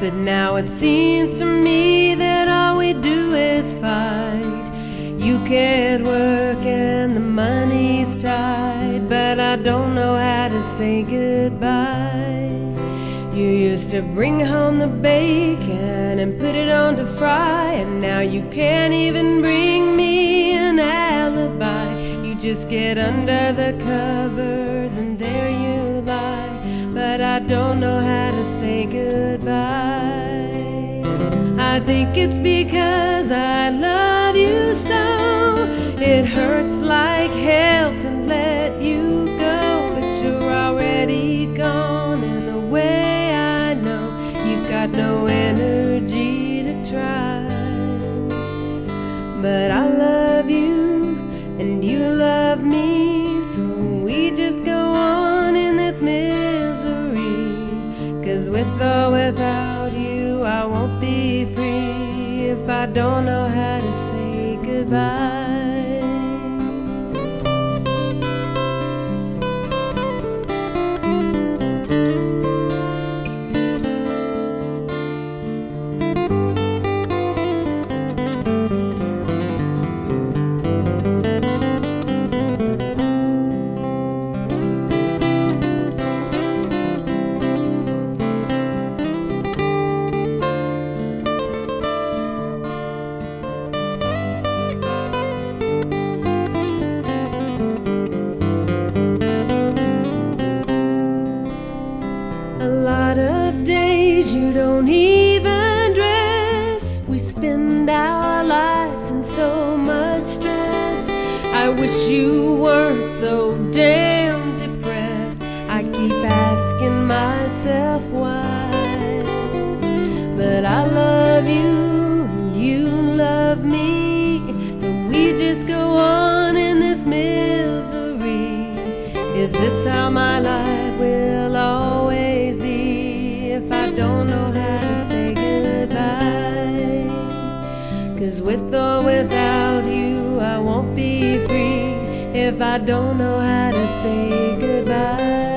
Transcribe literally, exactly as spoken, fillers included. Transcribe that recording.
But now it seems to me that all we do is fight. You can't work and the money's tight, but I don't know how to say goodbye. You used to bring home the bacon and put it on to fry, and now you can't even bring me an alibi. You just get under the covers and there you lie, but I don't know how to say goodbye. I think it's because I love you so. It hurts like hell to let you go, but you're already gone, and the way I know you've got no energy to try. But I love you and you love me, so we just go on in this misery. 'Cause with or without you I won't be free if I don't know how to say goodbye. You don't even dress. We spend our lives in so much stress. I wish you weren't so damn depressed. I keep asking myself why. But I love you and you love me, so we just go on in this misery. Is this how my life will always be if I don't know how to say goodbye? 'Cause with or without you I won't be free if I don't know how to say goodbye.